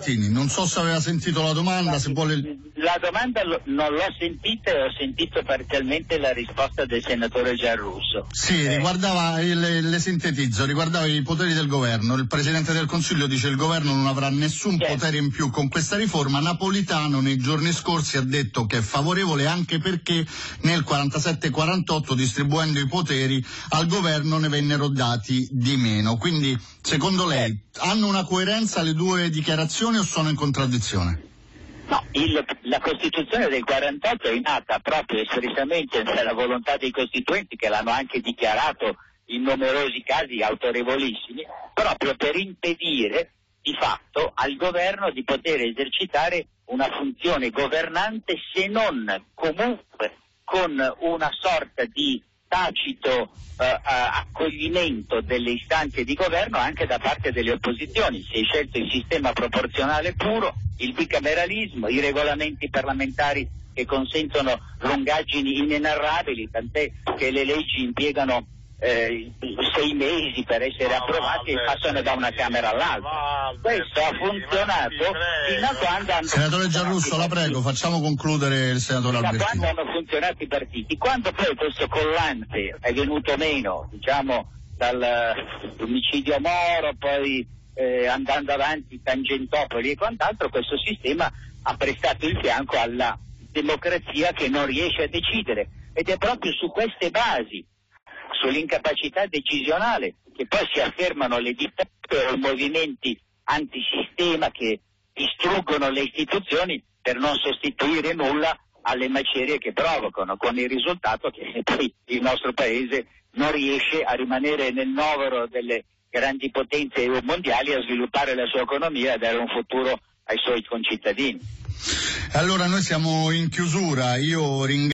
Martini, non so se aveva sentito la domanda, se vuole... La domanda non l'ho sentita e ho sentito parzialmente la risposta del senatore Giarrusso. Sì, riguardava, le sintetizzo, riguardava i poteri del governo. Il Presidente del Consiglio dice il governo non avrà nessun potere in più con questa riforma. Napolitano nei giorni scorsi ha detto che è favorevole anche perché nel 47-48, distribuendo i poteri al governo, ne vennero dati di meno. Quindi, secondo lei, hanno una coerenza le due dichiarazioni o sono in contraddizione? No, la Costituzione del 48 è nata proprio espressamente nella volontà dei costituenti, che l'hanno anche dichiarato in numerosi casi autorevolissimi, proprio per impedire di fatto al governo di poter esercitare una funzione governante, se non comunque con una sorta di tacito accoglimento delle istanze di governo anche da parte delle opposizioni. Si è scelto il sistema proporzionale puro, il bicameralismo, i regolamenti parlamentari che consentono lungaggini inenarrabili, tant'è che le leggi impiegano 6 mesi per essere approvati e passano da una Camera all'altra. Questo ha funzionato fino a quando Senatore Giarrusso, la prego, facciamo concludere il senatore Albertini. Fino a quando hanno funzionato i partiti. Quando poi questo collante è venuto meno, diciamo, dall'omicidio Moro, poi andando avanti Tangentopoli e quant'altro, questo sistema ha prestato il fianco alla democrazia che non riesce a decidere, ed è proprio su queste basi, sull'incapacità decisionale, che poi si affermano le dittature o i movimenti antisistema che distruggono le istituzioni per non sostituire nulla alle macerie che provocano, con il risultato che poi il nostro paese non riesce a rimanere nel novero delle grandi potenze mondiali, a sviluppare la sua economia e dare un futuro ai suoi concittadini. Allora noi siamo in chiusura, io ringrazio